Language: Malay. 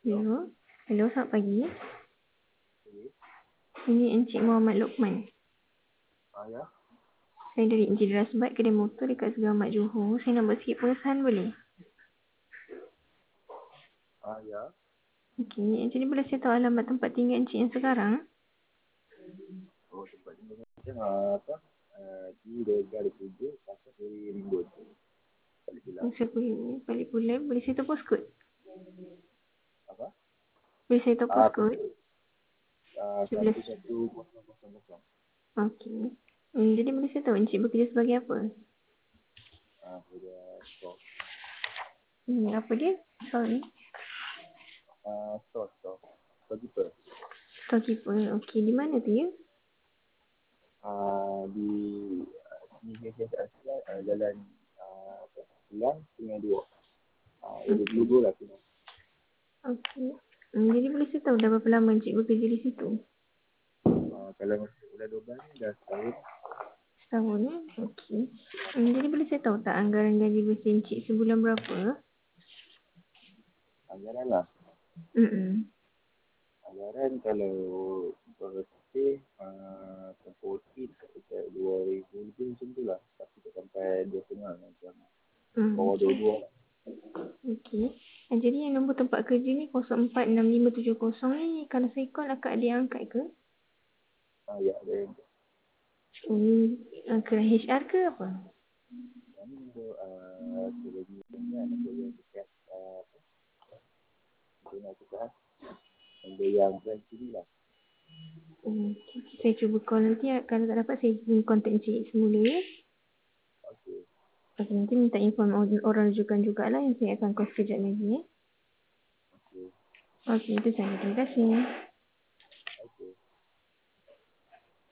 Hello. Hello, selamat pagi. Okey. Ini Encik Muhammad Lokman. Ya. Saya dari Encik Rasbat, kedai motor dekat Segar Mat Johor. Saya nak buat sikit pengesahan boleh? Ya. Okey, Encik ni boleh saya tahu alamat tempat tinggal Encik yang sekarang? Oh, tempat ni macam apa? Di Regara 7, pasal dari Rimbun. Balik pulang. Saya boleh balik bulan. Boleh saya tahu postcode? Apa? Boleh saya tahu postcode? Postcode 11. 11000. Okey. Jadi boleh saya tahu Encik bekerja sebagai apa? Sudah stop. Apa dia? Sorry. Stop. Storekeeper. Storekeeper. Okey, di mana tu ya? Di CHS Asia, Jalan Pulang, Sungai Dua. Okey. Dua lah tu. Okey. Jadi boleh saya tahu dah berapa lama Encik bekerja di situ? Kalau masuk bulan 12 ni dah setahun. Setahun ya? Okey. Jadi boleh saya tahu tak anggaran gaji bersih Encik sebulan berapa? Anggaran lah. Mm-mm. Anggaran kalau bersih sampai dekat 2,000 lebih macam tu lah. Tapi tak sampai 2,500 macam bawah Okey. 22 lah. Okey. Jadi yang nombor tempat kerja ni 046570 ni kalau saya call akak ada yang angkat ke? Ya, ada yang Ke HR ke apa? kami untuk selagi kan ada yang dekat macam nak cakap ada yang branch sini lah. Okey. Saya cuba call nanti kalau tak dapat saya contact Encik semula ya. Okey. Okey, nanti minta inform orang rujukan jugalah yang saya akan call sekejap lagi ya. Okey. Okey, itu saja. Terima kasih.